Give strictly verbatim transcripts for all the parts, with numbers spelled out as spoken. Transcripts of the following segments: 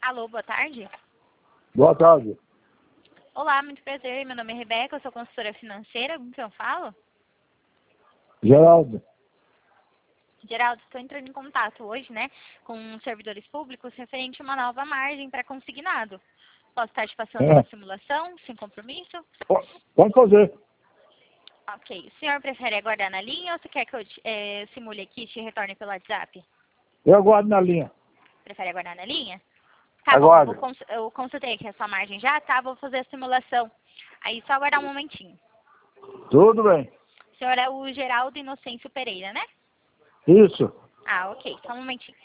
Alô, boa tarde. Boa tarde. Olá, muito prazer. Meu nome é Rebeca, eu sou consultora financeira. Com quem eu falo? Geraldo. Geraldo, estou entrando em contato hoje, né, com servidores públicos referente a uma nova margem para consignado. Posso estar te passando É. uma simulação, sem compromisso? Po- Pode fazer. Ok. O senhor prefere aguardar na linha ou você quer que eu te- eh, simule aqui e te retorne pelo WhatsApp? Eu aguardo na linha. Prefere aguardar na linha? Tá bom, eu, vou Aguardo. cons eu consultei aqui a sua margem já, tá? Vou fazer a simulação. Aí só aguardar um momentinho. Tudo bem. O senhor é o Geraldo Inocêncio Pereira, né? Isso. Ah, ok. Só um momentinho.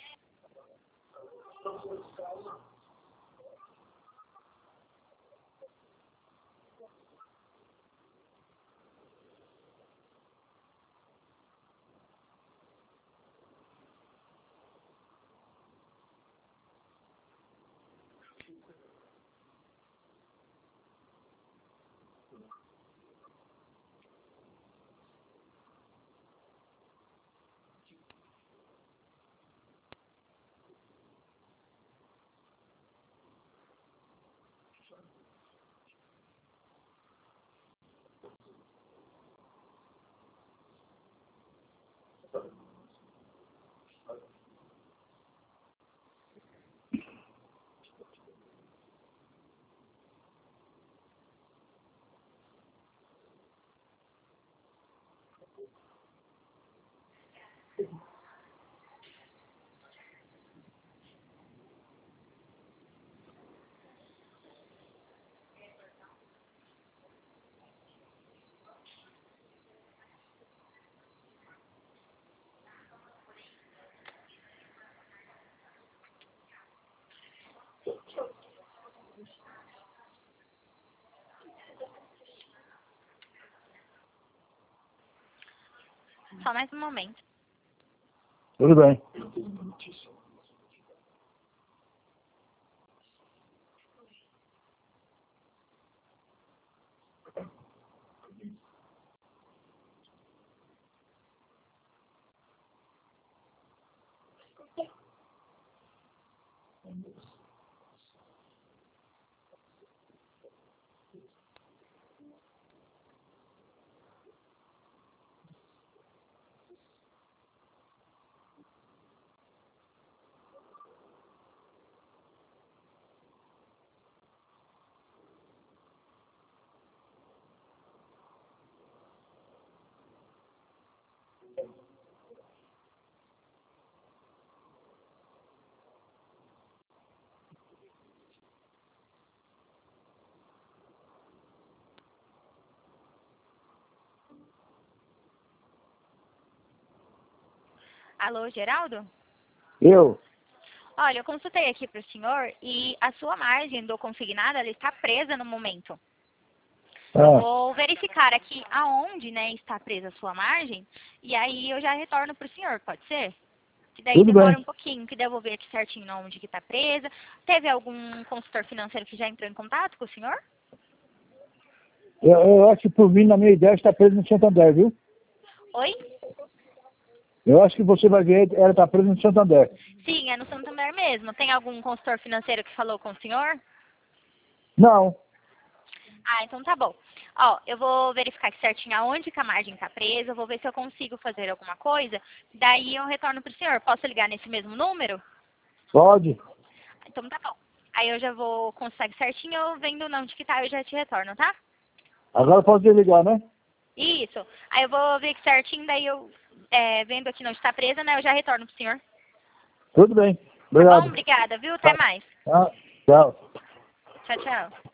Só mais um momento. Tudo bem. Alô, Geraldo? Eu. Olha, eu consultei aqui para o senhor e a sua margem do consignado, ela está presa no momento. Eu Ah, vou verificar aqui aonde, né, está presa a sua margem e aí eu já retorno para o senhor, pode ser? Que daí tudo demora bem. um pouquinho, que daí eu vou ver aqui certinho onde que está presa. Teve algum consultor financeiro que já entrou em contato com o senhor? Eu, eu acho que por mim, na minha ideia, está preso no Santander, viu? Oi? Eu acho que você vai ver, ela está presa no Santander. Sim, é no Santander mesmo. Tem algum consultor financeiro que falou com o senhor? Não. Ah, então tá bom. Ó, eu vou verificar aqui certinho aonde que a margem tá presa, eu vou ver se eu consigo fazer alguma coisa, daí eu retorno pro senhor. Posso ligar nesse mesmo número? Pode. Então tá bom. Aí eu já vou conseguir certinho, eu vendo onde que tá, eu já te retorno, tá? Agora pode desligar, né? Isso. Aí eu vou ver aqui certinho, daí eu, é, vendo aqui onde tá presa, né, eu já retorno pro senhor. Tudo bem. Tá bom? Obrigado. Obrigada, viu? Até Tá. mais. Ah, tchau. Tchau, tchau.